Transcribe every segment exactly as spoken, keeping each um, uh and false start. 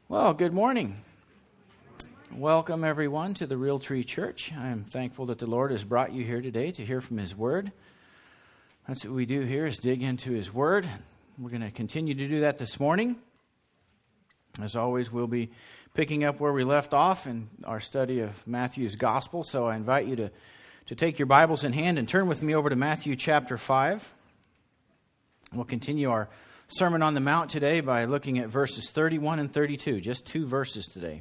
Well, good morning. Welcome, everyone, to the Real Tree Church. I am thankful that the Lord has brought you here today to hear from His Word. That's what we do here, is dig into His Word. We're going to continue to do that this morning. As always, we'll be picking up where we left off in our study of Matthew's Gospel. So I invite you to, to take your Bibles in hand and turn with me over to Matthew chapter five. We'll continue our Sermon on the Mount today by looking at verses thirty-one and thirty-two, just two verses today.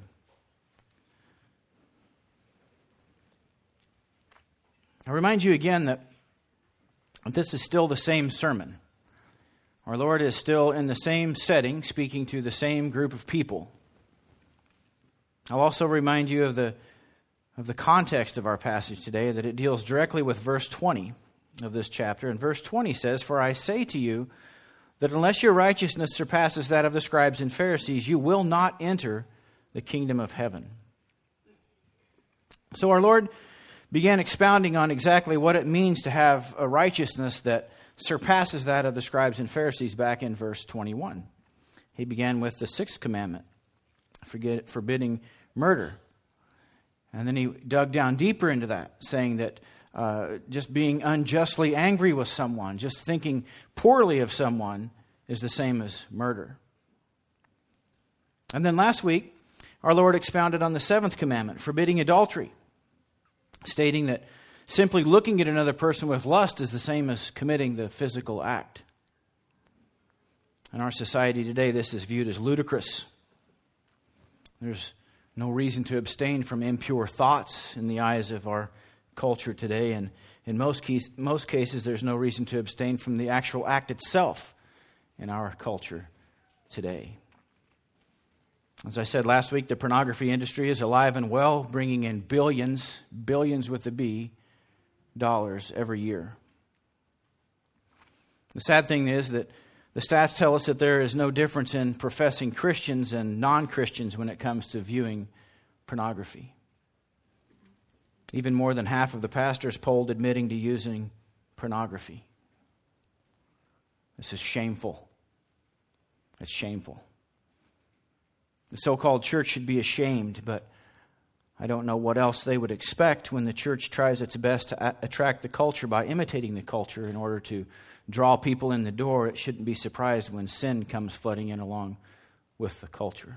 I remind you again that this is still the same sermon. Our Lord is still in the same setting, speaking to the same group of people. I'll also remind you of the of the context of our passage today, that it deals directly with verse twenty of this chapter. And verse twenty says, "For I say to you, that unless your righteousness surpasses that of the scribes and Pharisees, you will not enter the kingdom of heaven." So our Lord began expounding on exactly what it means to have a righteousness that surpasses that of the scribes and Pharisees back in verse twenty-one. He began with the sixth commandment, forget, forbidding murder. And then he dug down deeper into that, saying that Uh, just being unjustly angry with someone, just thinking poorly of someone, is the same as murder. And then last week, our Lord expounded on the seventh commandment, forbidding adultery, stating that simply looking at another person with lust is the same as committing the physical act. In our society today, this is viewed as ludicrous. There's no reason to abstain from impure thoughts in the eyes of our culture today, and in most case, most cases there's no reason to abstain from the actual act itself in our culture today. As I said last week, the pornography industry is alive and well, bringing in billions, billions with a B, dollars every year. The sad thing is that the stats tell us that there is no difference in professing Christians and non-Christians when it comes to viewing pornography. Even more than half of the pastors polled admitting to using pornography. This is shameful. It's shameful. The so-called church should be ashamed, but I don't know what else they would expect when the church tries its best to a- attract the culture by imitating the culture in order to draw people in the door. It shouldn't be surprised when sin comes flooding in along with the culture.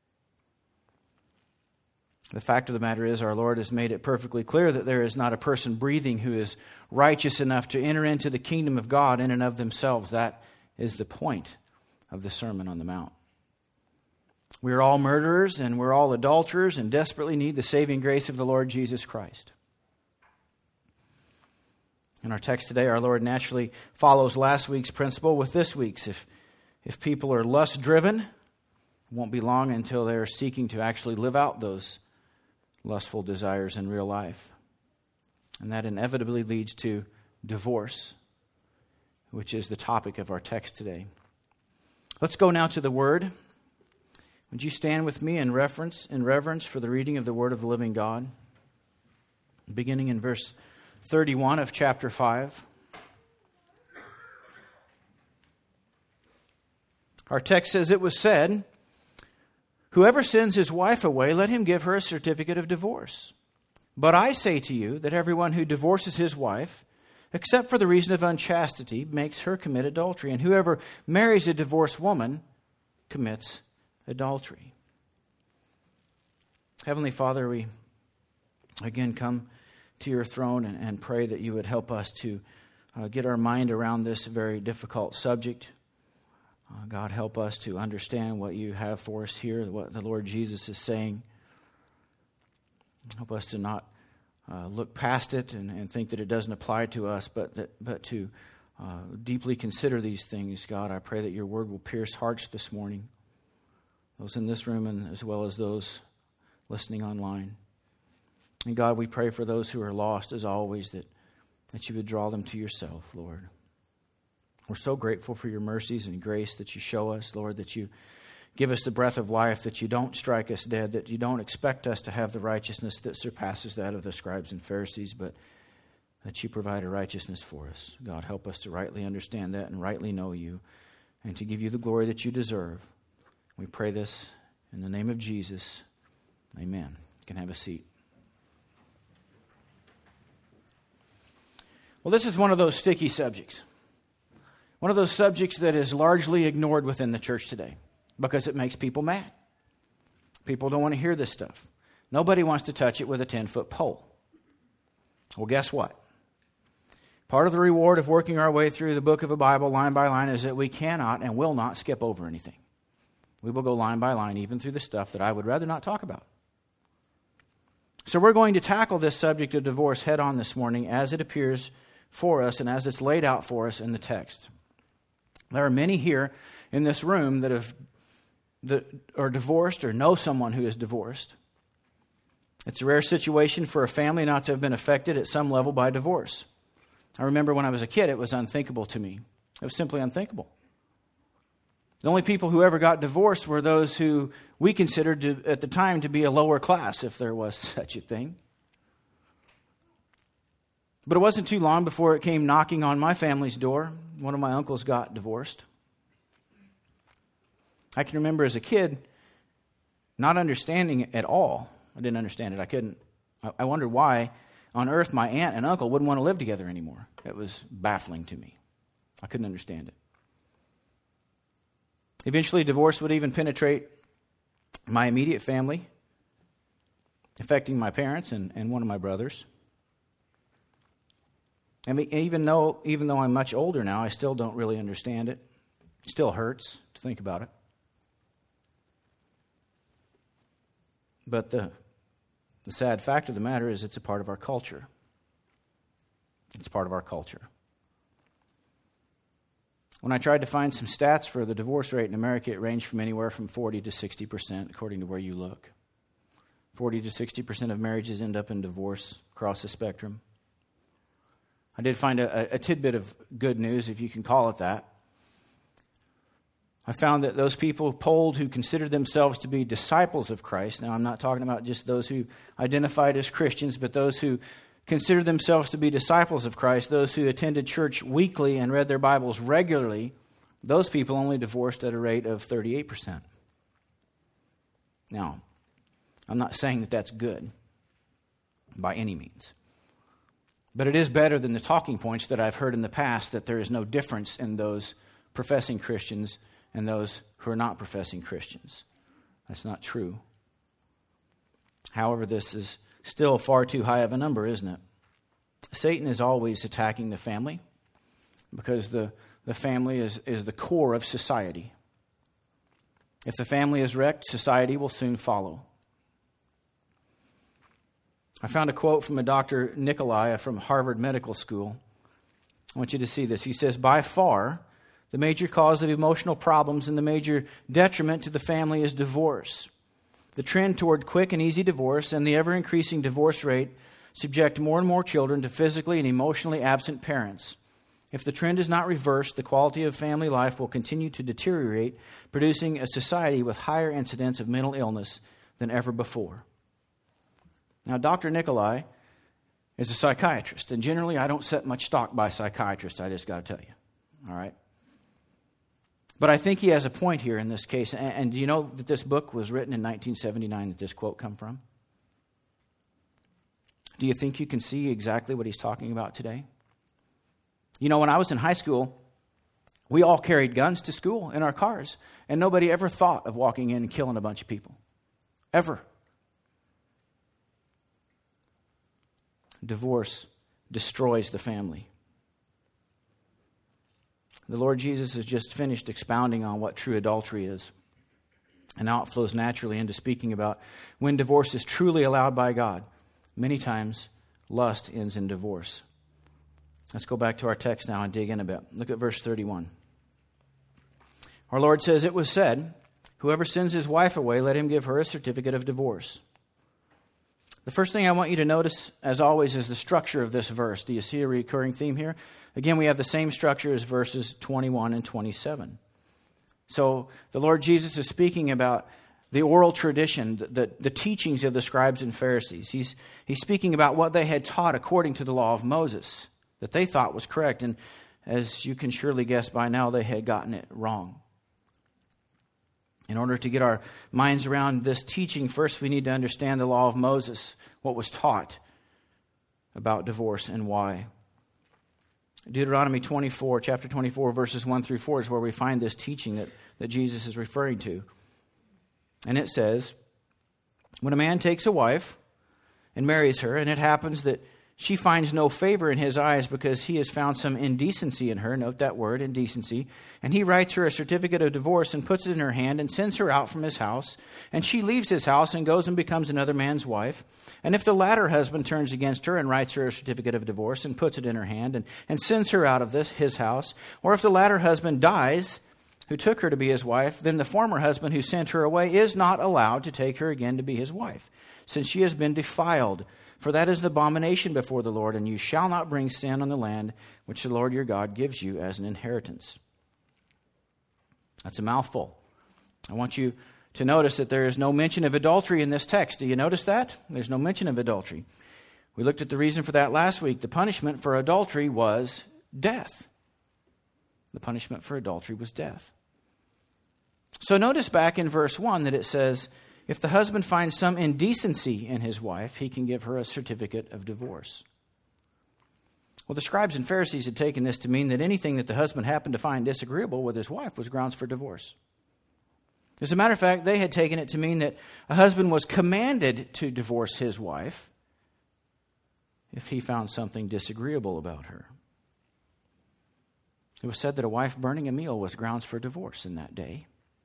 The fact of the matter is, our Lord has made it perfectly clear that there is not a person breathing who is righteous enough to enter into the kingdom of God in and of themselves. That is the point of the Sermon on the Mount. We are all murderers and we're all adulterers and desperately need the saving grace of the Lord Jesus Christ. In our text today, our Lord naturally follows last week's principle with this week's. If, if people are lust-driven, it won't be long until they're seeking to actually live out those lustful desires in real life. And that inevitably leads to divorce, which is the topic of our text today. Let's go now to the Word. Would you stand with me in reverence, in reverence for the reading of the Word of the living God? Beginning in verse thirty-one of chapter five. Our text says, "It was said, 'Whoever sends his wife away, let him give her a certificate of divorce. But I say to you that everyone who divorces his wife, except for the reason of unchastity, makes her commit adultery. And whoever marries a divorced woman commits adultery.'" Heavenly Father, we again come to your throne and, and pray that you would help us to uh, get our mind around this very difficult subject. Uh, God, help us to understand what you have for us here, what the Lord Jesus is saying. Help us to not uh, look past it and, and think that it doesn't apply to us, but that, but to uh, deeply consider these things. God, I pray that your word will pierce hearts this morning, those in this room and as well as those listening online. And God, we pray for those who are lost, as always, that, that you would draw them to yourself, Lord. We're so grateful for your mercies and grace that you show us, Lord, that you give us the breath of life, that you don't strike us dead, that you don't expect us to have the righteousness that surpasses that of the scribes and Pharisees, but that you provide a righteousness for us. God, help us to rightly understand that and rightly know you and to give you the glory that you deserve. We pray this In the name of Jesus, amen. You can have a seat. Well, this is one of those sticky subjects. One of those subjects that is largely ignored within the church today because it makes people mad. People don't want to hear this stuff. Nobody wants to touch it with a ten-foot pole. Well, guess what? Part of the reward of working our way through the book of the Bible line by line is that we cannot and will not skip over anything. We will go line by line, even through the stuff that I would rather not talk about. So we're going to tackle this subject of divorce head on this morning as it appears for us and as it's laid out for us in the text. There are many here in this room that have that are divorced or know someone who is divorced. It's a rare situation for a family not to have been affected at some level by divorce. I remember when I was a kid, it was unthinkable to me. It was simply unthinkable. The only people who ever got divorced were those who we considered to, at the time to be a lower class, if there was such a thing. But it wasn't too long before it came knocking on my family's door. One of my uncles got divorced. I can remember as a kid not understanding it at all. I didn't understand it. I couldn't. I wondered why on earth my aunt and uncle wouldn't want to live together anymore. It was baffling to me. I couldn't understand it. Eventually, divorce would even penetrate my immediate family, affecting my parents and, and one of my brothers. And even though, even though I'm much older now, I still don't really understand it. It still hurts to think about it. But the, the sad fact of the matter is it's a part of our culture. It's part of our culture. When I tried to find some stats for the divorce rate in America, it ranged from anywhere from forty to sixty percent, according to where you look. forty to sixty percent of marriages end up in divorce across the spectrum. I did find a, a tidbit of good news, if you can call it that. I found that those people polled who considered themselves to be disciples of Christ, now I'm not talking about just those who identified as Christians, but those who considered themselves to be disciples of Christ, those who attended church weekly and read their Bibles regularly, those people only divorced at a rate of thirty-eight percent. Now, I'm not saying that that's good by any means. But it is better than the talking points that I've heard in the past that there is no difference in those professing Christians and those who are not professing Christians. That's not true. However, this is still far too high of a number, isn't it? Satan is always attacking the family because the, the family is, is the core of society. If the family is wrecked, society will soon follow. I found a quote from a Doctor Nicolai from Harvard Medical School. I want you to see this. He says, "By far, the major cause of emotional problems and the major detriment to the family is divorce. The trend toward quick and easy divorce and the ever-increasing divorce rate subject more and more children to physically and emotionally absent parents. If the trend is not reversed, the quality of family life will continue to deteriorate, producing a society with higher incidence of mental illness than ever before." Now, Doctor Nicolai is a psychiatrist, and generally I don't set much stock by psychiatrists, I just got to tell you. All right? But I think he has a point here in this case. And, and do you know that this book was written in nineteen seventy-nine that this quote come from? Do you think you can see exactly what he's talking about today? You know, when I was in high school, we all carried guns to school in our cars, and nobody ever thought of walking in and killing a bunch of people. Ever. Divorce destroys the family. The Lord Jesus has just finished expounding on what true adultery is. And now it flows naturally into speaking about when divorce is truly allowed by God. Many times, lust ends in divorce. Let's go back to our text now and dig in a bit. Look at verse thirty-one. Our Lord says, "It was said, whoever sends his wife away, let him give her a certificate of divorce." The first thing I want you to notice, as always, is the structure of this verse. Do you see a recurring theme here? Again, we have the same structure as verses twenty-one and twenty-seven. So the Lord Jesus is speaking about the oral tradition, the, the, the teachings of the scribes and Pharisees. He's, he's speaking about what they had taught according to the law of Moses, that they thought was correct. And as you can surely guess by now, they had gotten it wrong. In order to get our minds around this teaching, first we need to understand the law of Moses, what was taught about divorce and why. Deuteronomy twenty-four, chapter twenty-four, verses one through four is where we find this teaching that, that Jesus is referring to. And it says, when a man takes a wife and marries her, and it happens that she finds no favor in his eyes because he has found some indecency in her, note that word, indecency, and he writes her a certificate of divorce and puts it in her hand and sends her out from his house, and she leaves his house and goes and becomes another man's wife. And if the latter husband turns against her and writes her a certificate of divorce and puts it in her hand and, and sends her out of this his house, or if the latter husband dies, who took her to be his wife, then the former husband who sent her away is not allowed to take her again to be his wife, since she has been defiled. For that is an abomination before the Lord, and you shall not bring sin on the land which the Lord your God gives you as an inheritance. That's a mouthful. I want you to notice that there is no mention of adultery in this text. Do you notice that? There's no mention of adultery. We looked at the reason for that last week. The punishment for adultery was death. The punishment for adultery was death. So notice back in verse one that it says, if the husband finds some indecency in his wife, he can give her a certificate of divorce. Well, the scribes and Pharisees had taken this to mean that anything that the husband happened to find disagreeable with his wife was grounds for divorce. As a matter of fact, they had taken it to mean that a husband was commanded to divorce his wife if he found something disagreeable about her. It was said that a wife burning a meal was grounds for divorce in that day.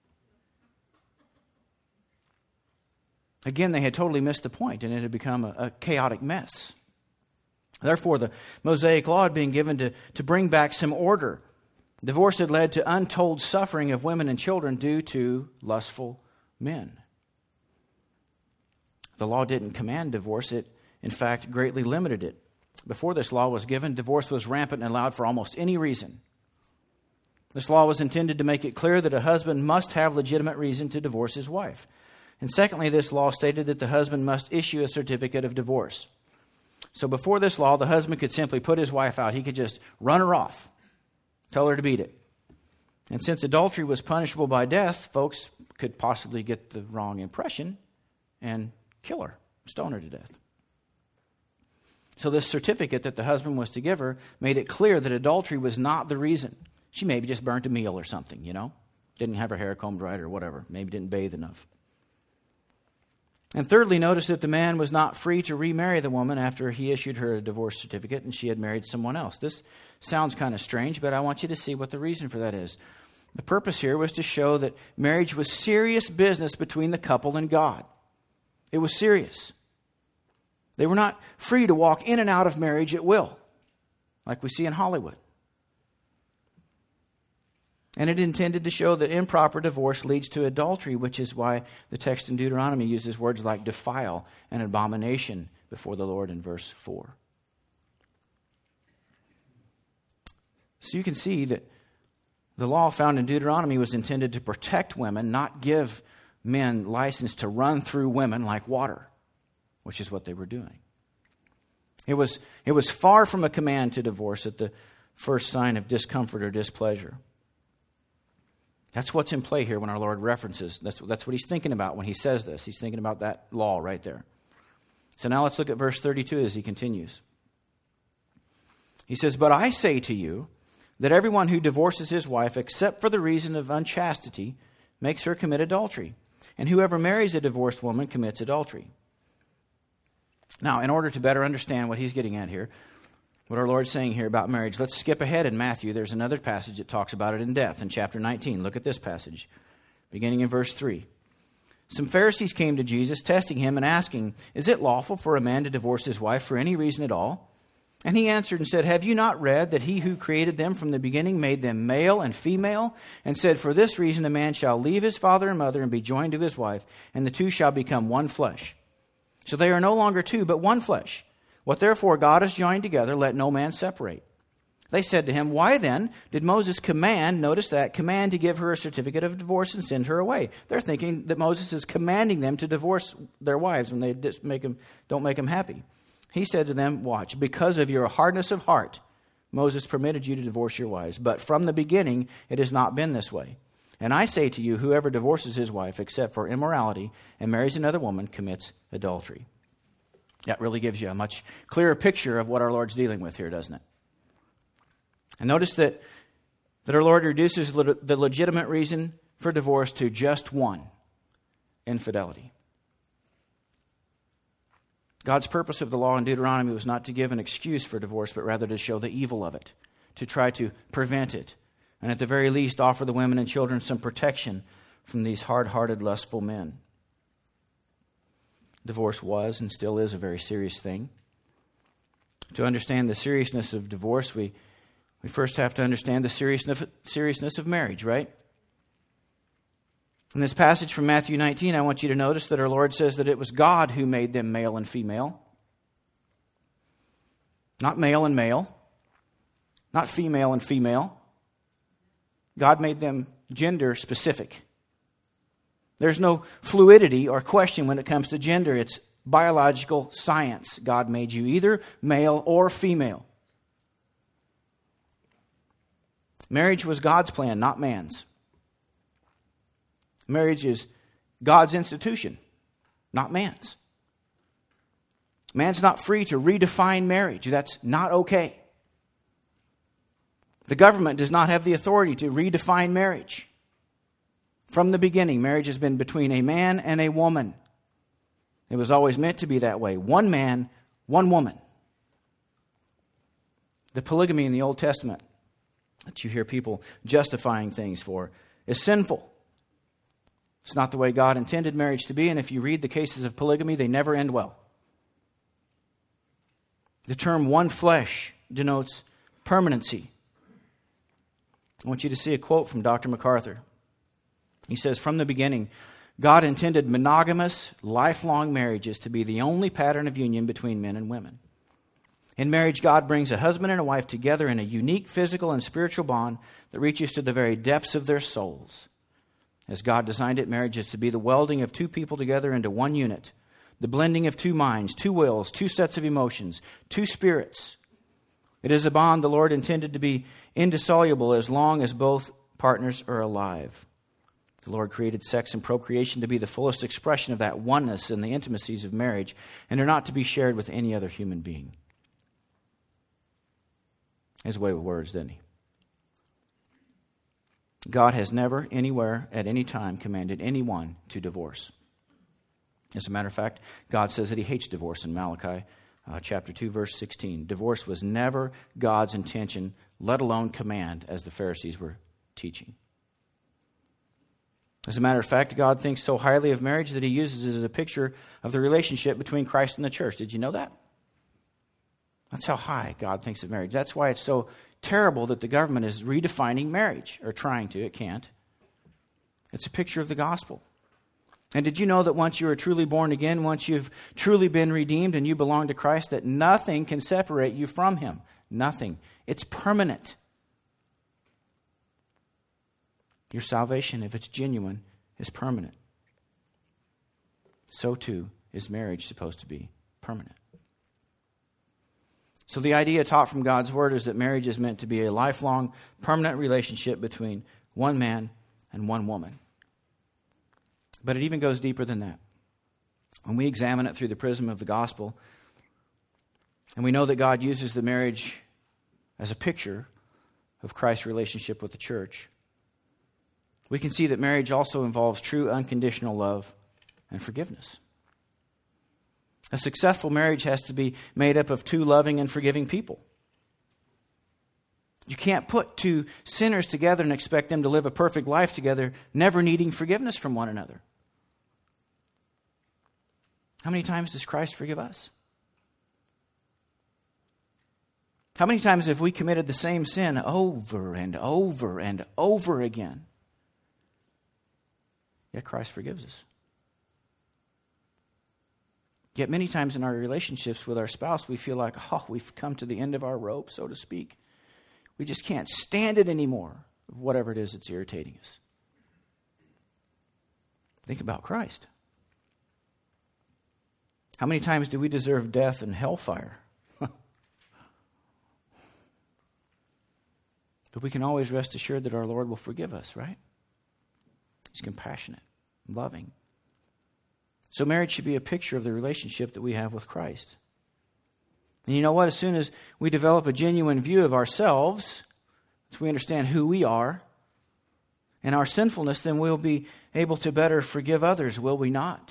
Again, they had totally missed the point, and it had become a, a chaotic mess. Therefore, the Mosaic law had been given to, to bring back some order. Divorce had led to untold suffering of women and children due to lustful men. The law didn't command divorce. It, in fact, greatly limited it. Before this law was given, divorce was rampant and allowed for almost any reason. This law was intended to make it clear that a husband must have legitimate reason to divorce his wife. And secondly, this law stated that the husband must issue a certificate of divorce. So before this law, the husband could simply put his wife out. He could just run her off, tell her to beat it. And since adultery was punishable by death, folks could possibly get the wrong impression and kill her, stone her to death. So this certificate that the husband was to give her made it clear that adultery was not the reason. She maybe just burnt a meal or something, you know, didn't have her hair combed right or whatever, maybe didn't bathe enough. And thirdly, notice that the man was not free to remarry the woman after he issued her a divorce certificate and she had married someone else. This sounds kind of strange, but I want you to see what the reason for that is. The purpose here was to show that marriage was serious business between the couple and God. It was serious. They were not free to walk in and out of marriage at will, like we see in Hollywood. And it intended to show that improper divorce leads to adultery, which is why the text in Deuteronomy uses words like defile and abomination before the Lord in verse four. So you can see that the law found in Deuteronomy was intended to protect women, not give men license to run through women like water, which is what they were doing. It was, it was far from a command to divorce at the first sign of discomfort or displeasure. That's what's in play here when our Lord references. That's, that's what he's thinking about when he says this. He's thinking about that law right there. So now let's look at verse thirty-two as he continues. He says, "But I say to you that everyone who divorces his wife except for the reason of unchastity makes her commit adultery. And whoever marries a divorced woman commits adultery." Now, in order to better understand what he's getting at here, what our Lord's saying here about marriage, let's skip ahead in Matthew. There's another passage that talks about it in depth in chapter nineteen. Look at this passage, beginning in verse three. "Some Pharisees came to Jesus, testing him and asking, 'Is it lawful for a man to divorce his wife for any reason at all?' And he answered and said, 'Have you not read that he who created them from the beginning made them male and female? And said, for this reason a man shall leave his father and mother and be joined to his wife, and the two shall become one flesh. So they are no longer two, but one flesh. What therefore God has joined together, let no man separate.' They said to him, 'Why then did Moses command,'" notice that, "'command to give her a certificate of divorce and send her away?'" They're thinking that Moses is commanding them to divorce their wives when they just make them, don't make them happy. He said to them, "Watch, because of your hardness of heart, Moses permitted you to divorce your wives. But from the beginning, it has not been this way. And I say to you, whoever divorces his wife except for immorality and marries another woman commits adultery. That really gives you a much clearer picture of what our Lord's dealing with here, doesn't it? And notice that, that our Lord reduces le- the legitimate reason for divorce to just one: infidelity. God's purpose of the law in Deuteronomy was not to give an excuse for divorce, but rather to show the evil of it, to try to prevent it, and at the very least offer the women and children some protection from these hard-hearted, lustful men. Divorce was and still is a very serious thing. To understand the seriousness of divorce, we, we first have to understand the seriousness, seriousness of marriage, right? In this passage from Matthew nineteen, I want you to notice that our Lord says that it was God who made them male and female. Not male and male. Not female and female. God made them gender specific. There's no fluidity or question when it comes to gender. It's biological science. God made you either male or female. Marriage was God's plan, not man's. Marriage is God's institution, not man's. Man's not free to redefine marriage. That's not okay. The government does not have the authority to redefine marriage. From the beginning, marriage has been between a man and a woman. It was always meant to be that way. One man, one woman. The polygamy in the Old Testament that you hear people justifying things for is sinful. It's not the way God intended marriage to be, and if you read the cases of polygamy, they never end well. The term one flesh denotes permanency. I want you to see a quote from Doctor MacArthur. He says, from the beginning, God intended monogamous, lifelong marriages to be the only pattern of union between men and women. In marriage, God brings a husband and a wife together in a unique physical and spiritual bond that reaches to the very depths of their souls. As God designed it, marriage is to be the welding of two people together into one unit, the blending of two minds, two wills, two sets of emotions, two spirits. It is a bond the Lord intended to be indissoluble as long as both partners are alive. The Lord created sex and procreation to be the fullest expression of that oneness in the intimacies of marriage, and are not to be shared with any other human being. His way with words, didn't he? God has never, anywhere, at any time commanded anyone to divorce. As a matter of fact, God says that he hates divorce in Malachi uh, chapter two, verse sixteen. Divorce was never God's intention, let alone command, as the Pharisees were teaching. As a matter of fact, God thinks so highly of marriage that he uses it as a picture of the relationship between Christ and the church. Did you know that? That's how high God thinks of marriage. That's why it's so terrible that the government is redefining marriage, or trying to. It can't. It's a picture of the gospel. And did you know that once you are truly born again, once you've truly been redeemed and you belong to Christ, that nothing can separate you from him? Nothing. It's permanent. Your salvation, if it's genuine, is permanent. So too is marriage supposed to be permanent. So the idea taught from God's Word is that marriage is meant to be a lifelong, permanent relationship between one man and one woman. But it even goes deeper than that. When we examine it through the prism of the gospel, and we know that God uses the marriage as a picture of Christ's relationship with the church, we can see that marriage also involves true unconditional love and forgiveness. A successful marriage has to be made up of two loving and forgiving people. You can't put two sinners together and expect them to live a perfect life together, never needing forgiveness from one another. How many times does Christ forgive us? How many times have we committed the same sin over and over and over again? Yet Christ forgives us. Yet many times in our relationships with our spouse, we feel like, oh, we've come to the end of our rope, so to speak. We just can't stand it anymore, whatever it is that's irritating us. Think about Christ. How many times do we deserve death and hellfire? But we can always rest assured that our Lord will forgive us, right? He's compassionate, loving. So marriage should be a picture of the relationship that we have with Christ. And you know what? As soon as we develop a genuine view of ourselves, as we understand who we are and our sinfulness, then we'll be able to better forgive others, will we not?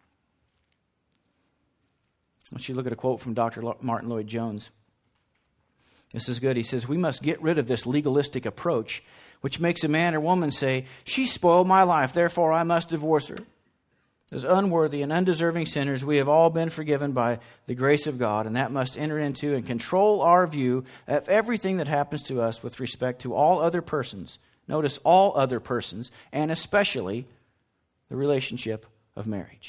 I want you to look at a quote from Doctor Martin Lloyd-Jones. This is good. He says, "We must get rid of this legalistic approach which makes a man or woman say, 'She spoiled my life, therefore I must divorce her.' As unworthy and undeserving sinners, we have all been forgiven by the grace of God, and that must enter into and control our view of everything that happens to us with respect to all other persons." Notice, all other persons, and especially the relationship of marriage.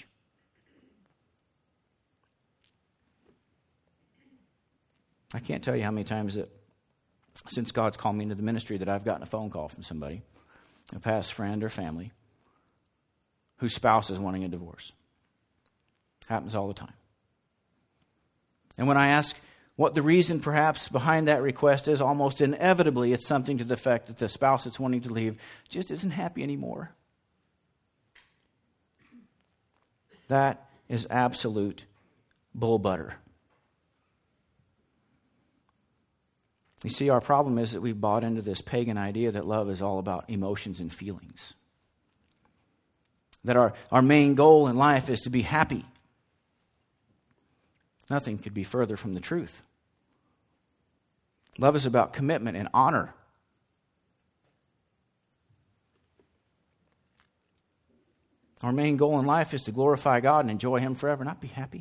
I can't tell you how many times that since God's called me into the ministry that I've gotten a phone call from somebody, a past friend or family, whose spouse is wanting a divorce. Happens all the time. And when I ask what the reason perhaps behind that request is, almost inevitably it's something to the effect that the spouse that's wanting to leave just isn't happy anymore. That is absolute bull butter. You see, our problem is that we've bought into this pagan idea that love is all about emotions and feelings. That our, our main goal in life is to be happy. Nothing could be further from the truth. Love is about commitment and honor. Our main goal in life is to glorify God and enjoy Him forever, not be happy.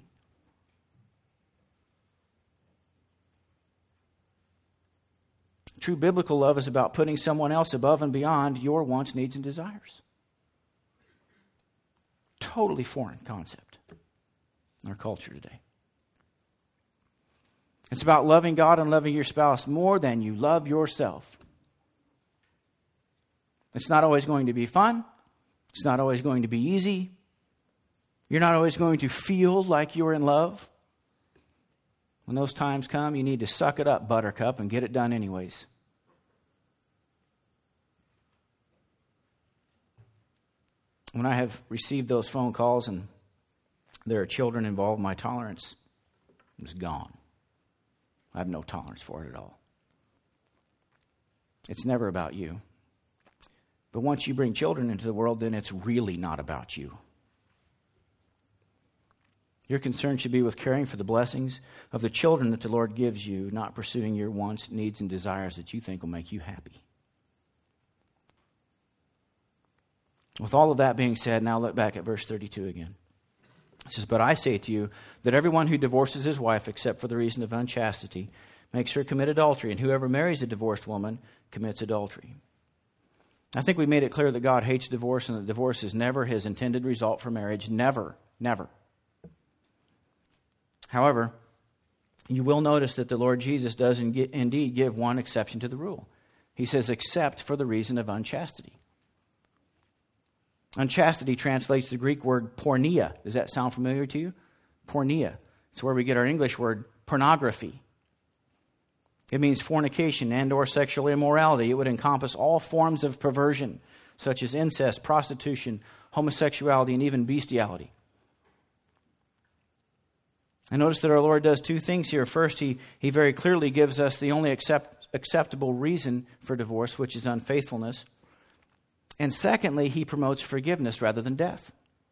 True biblical love is about putting someone else above and beyond your wants, needs, and desires. Totally foreign concept in our culture today. It's about loving God and loving your spouse more than you love yourself. It's not always going to be fun. It's not always going to be easy. You're not always going to feel like you're in love. When those times come, you need to suck it up, buttercup, and get it done anyways. When I have received those phone calls and there are children involved, my tolerance is gone. I have no tolerance for it at all. It's never about you. But once you bring children into the world, then it's really not about you. Your concern should be with caring for the blessings of the children that the Lord gives you, not pursuing your wants, needs, and desires that you think will make you happy. With all of that being said, now look back at verse thirty-two again. It says, "But I say to you that everyone who divorces his wife except for the reason of unchastity makes her commit adultery, and whoever marries a divorced woman commits adultery." I think we made it clear that God hates divorce and that divorce is never His intended result for marriage. Never, never. However, you will notice that the Lord Jesus does indeed give one exception to the rule. He says, except for the reason of unchastity. Unchastity translates the Greek word porneia. Does that sound familiar to you? Porneia. It's where we get our English word pornography. It means fornication and or sexual immorality. It would encompass all forms of perversion, such as incest, prostitution, homosexuality, and even bestiality. And notice that our Lord does two things here. First, He, he very clearly gives us the only accept, acceptable reason for divorce, which is unfaithfulness. And secondly, He promotes forgiveness rather than death.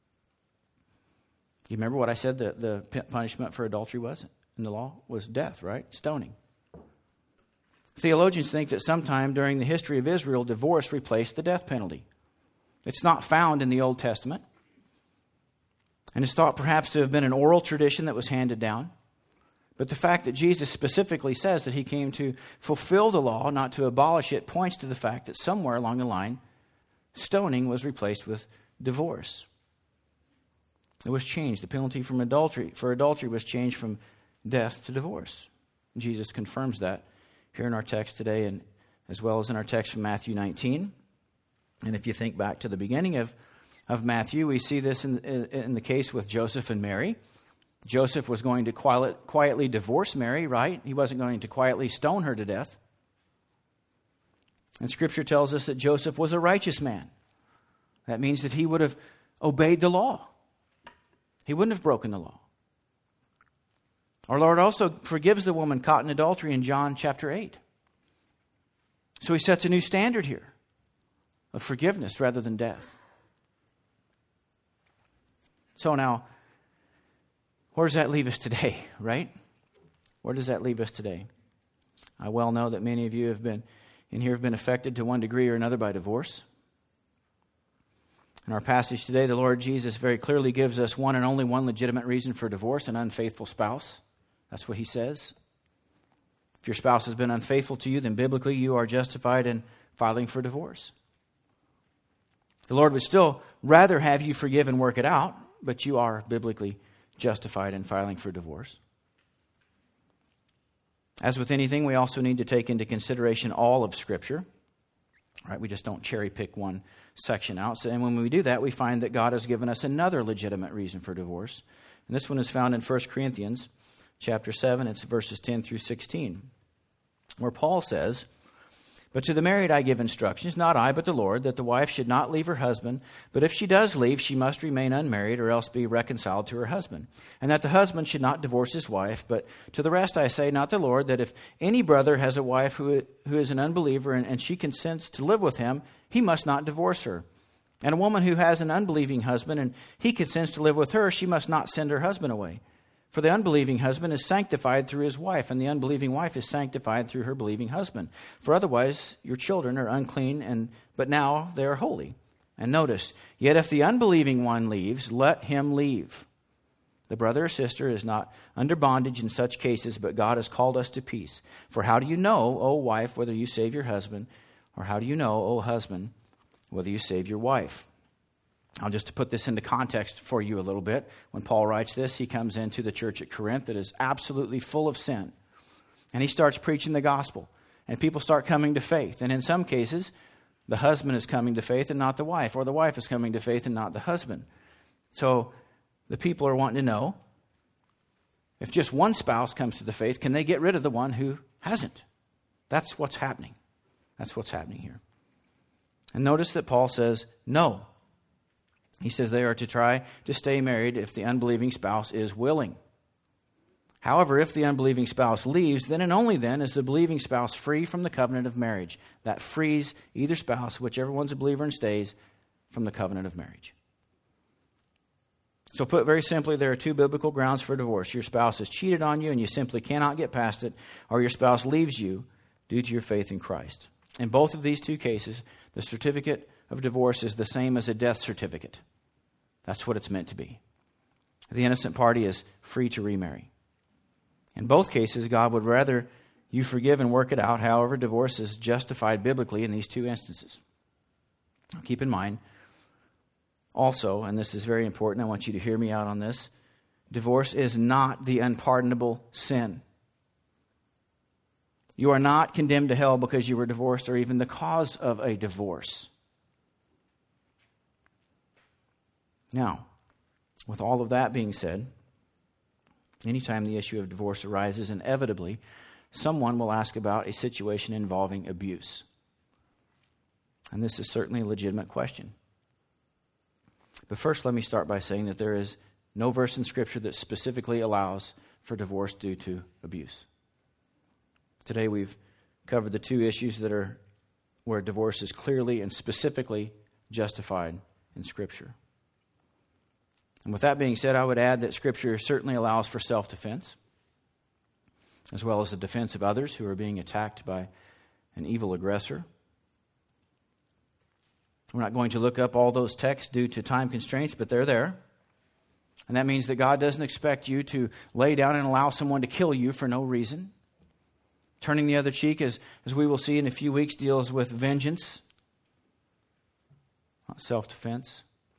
You remember what I said the, the punishment for adultery was in the law? Was death, right? Stoning. Theologians think that sometime during the history of Israel, divorce replaced the death penalty. It's not found in the Old Testament. And it's thought perhaps to have been an oral tradition that was handed down. But the fact that Jesus specifically says that He came to fulfill the law, not to abolish it, points to the fact that somewhere along the line, stoning was replaced with divorce. It was changed. The penalty from adultery for adultery was changed from death to divorce. Jesus confirms that here in our text today, and as well as in our text from Matthew nineteen. And if you think back to the beginning of, of Matthew, we see this in, in the case with Joseph and Mary. Joseph was going to quiet, quietly divorce Mary, right? He wasn't going to quietly stone her to death. And Scripture tells us that Joseph was a righteous man. That means that he would have obeyed the law. He wouldn't have broken the law. Our Lord also forgives the woman caught in adultery in John chapter eight. So he sets a new standard here of forgiveness rather than death. So now, where does that leave us today, right? Where does that leave us today? I well know that many of you have been in here have been affected to one degree or another by divorce. In our passage today, the Lord Jesus very clearly gives us one and only one legitimate reason for divorce: an unfaithful spouse. That's what he says. If your spouse has been unfaithful to you, then biblically you are justified in filing for divorce. The Lord would still rather have you forgive and work it out, but you are biblically justified in filing for divorce. As with anything, we also need to take into consideration all of Scripture. Right? We just don't cherry pick one section out. So, and when we do that, we find that God has given us another legitimate reason for divorce. And this one is found in First Corinthians chapter seven. It's verses ten through sixteen, where Paul says, "But to the married I give instructions, not I, but the Lord, that the wife should not leave her husband. But if she does leave, she must remain unmarried, or else be reconciled to her husband. And that the husband should not divorce his wife. But to the rest I say, not the Lord, that if any brother has a wife who, who is an unbeliever, and, and she consents to live with him, he must not divorce her. And a woman who has an unbelieving husband, and he consents to live with her, she must not send her husband away. For the unbelieving husband is sanctified through his wife, and the unbelieving wife is sanctified through her believing husband. For otherwise your children are unclean, and but now they are holy." And notice, "Yet if the unbelieving one leaves, let him leave. The brother or sister is not under bondage in such cases, but God has called us to peace. For how do you know, O wife, whether you save your husband? Or how do you know, O husband, whether you save your wife?" Now, just to put this into context for you a little bit, when Paul writes this, he comes into the church at Corinth that is absolutely full of sin. And he starts preaching the gospel. And people start coming to faith. And in some cases, the husband is coming to faith and not the wife. Or the wife is coming to faith and not the husband. So the people are wanting to know, if just one spouse comes to the faith, can they get rid of the one who hasn't? That's what's happening. That's what's happening here. And notice that Paul says, no. He says they are to try to stay married if the unbelieving spouse is willing. However, if the unbelieving spouse leaves, then and only then is the believing spouse free from the covenant of marriage. That frees either spouse, whichever one's a believer and stays, from the covenant of marriage. So put very simply, there are two biblical grounds for divorce. Your spouse has cheated on you and you simply cannot get past it, or your spouse leaves you due to your faith in Christ. In both of these two cases, the certificate of divorce is the same as a death certificate. That's what it's meant to be. The innocent party is free to remarry. In both cases, God would rather you forgive and work it out. However, divorce is justified biblically in these two instances. Now, keep in mind, also, and this is very important, I want you to hear me out on this, divorce is not the unpardonable sin. You are not condemned to hell because you were divorced or even the cause of a divorce. Now, with all of that being said, anytime the issue of divorce arises, inevitably, someone will ask about a situation involving abuse. And this is certainly a legitimate question. But first, let me start by saying that there is no verse in Scripture that specifically allows for divorce due to abuse. Today we've covered the two issues that are where divorce is clearly and specifically justified in Scripture. And with that being said, I would add that Scripture certainly allows for self-defense, as well as the defense of others who are being attacked by an evil aggressor. We're not going to look up all those texts due to time constraints, but they're there. And that means that God doesn't expect you to lay down and allow someone to kill you for no reason. Turning the other cheek, as, as we will see in a few weeks, deals with vengeance, not self-defense.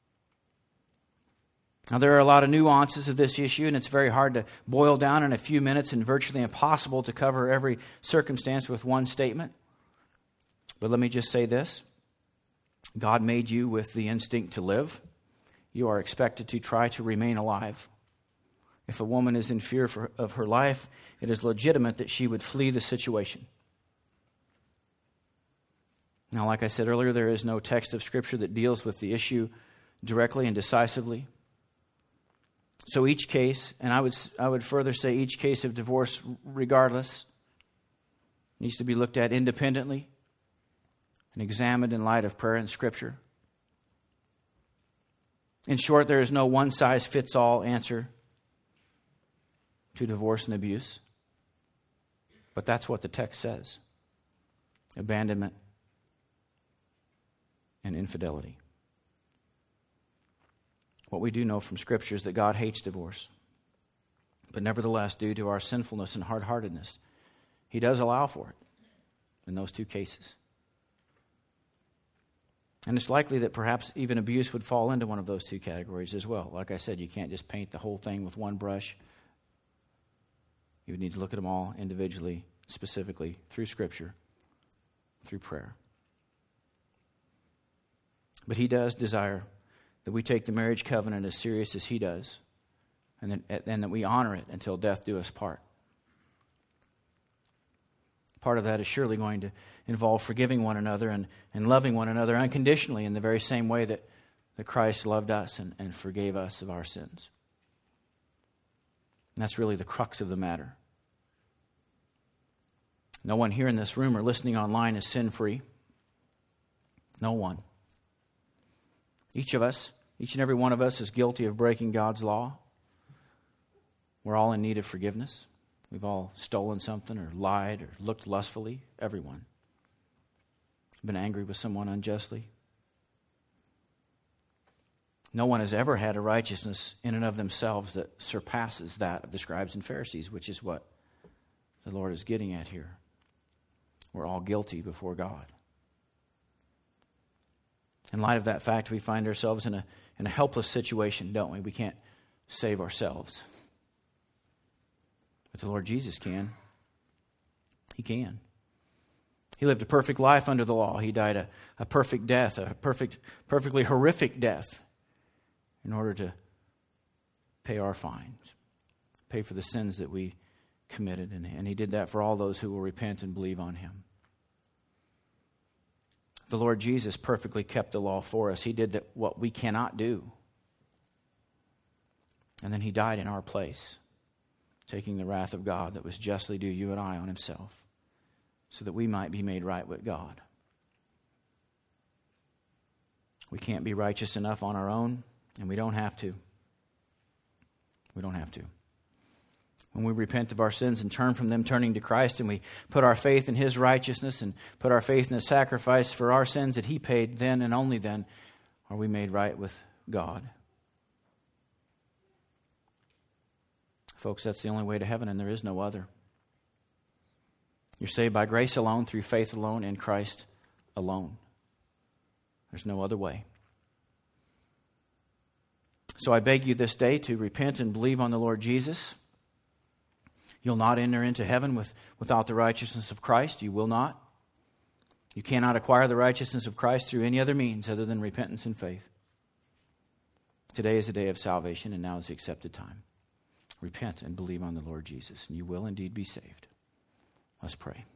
Now, there are a lot of nuances of this issue, and it's very hard to boil down in a few minutes and virtually impossible to cover every circumstance with one statement. But let me just say this. God made you with the instinct to live. You are expected to try to remain alive. If a woman is in fear for, of her life, it is legitimate that she would flee the situation. Now, like I said earlier, there is no text of Scripture that deals with the issue directly and decisively. So each case, and I would I would further say each case of divorce regardless, needs to be looked at independently and examined in light of prayer and Scripture. In short, there is no one-size-fits-all answer to divorce and abuse. But that's what the text says. Abandonment and infidelity. What we do know from Scripture is that God hates divorce. But nevertheless, due to our sinfulness and hard-heartedness, He does allow for it in those two cases. And it's likely that perhaps even abuse would fall into one of those two categories as well. Like I said, you can't just paint the whole thing with one brush. You would need to look at them all individually, specifically, through Scripture, through prayer. But He does desire that we take the marriage covenant as serious as He does, and, then, and that we honor it until death do us part. Part of that is surely going to involve forgiving one another and, and loving one another unconditionally in the very same way that, that Christ loved us and, and forgave us of our sins. And that's really the crux of the matter. No one here in this room or listening online is sin-free. No one. Each of us, each and every one of us is guilty of breaking God's law. We're all in need of forgiveness. We've all stolen something or lied or looked lustfully. Everyone. Been angry with someone unjustly. No one has ever had a righteousness in and of themselves that surpasses that of the scribes and Pharisees, which is what the Lord is getting at here. We're all guilty before God. In light of that fact, we find ourselves in a, in a helpless situation, don't we? We can't save ourselves. But the Lord Jesus can. He can. He lived a perfect life under the law. He died a, a perfect death, a perfect, perfectly horrific death in order to pay our fines, pay for the sins that we committed. And, and He did that for all those who will repent and believe on Him. The Lord Jesus perfectly kept the law for us. He did that, what we cannot do. And then He died in our place, taking the wrath of God that was justly due you and I on Himself, so that we might be made right with God. We can't be righteous enough on our own, and we don't have to. We don't have to. When we repent of our sins and turn from them, turning to Christ, and we put our faith in His righteousness and put our faith in His sacrifice for our sins that He paid, then and only then are we made right with God. Folks, that's the only way to heaven, and there is no other. You're saved by grace alone, through faith alone, in Christ alone. There's no other way. So I beg you this day to repent and believe on the Lord Jesus. You'll not enter into heaven with, without the righteousness of Christ. You will not. You cannot acquire the righteousness of Christ through any other means other than repentance and faith. Today is the day of salvation, and now is the accepted time. Repent and believe on the Lord Jesus, and you will indeed be saved. Let's pray.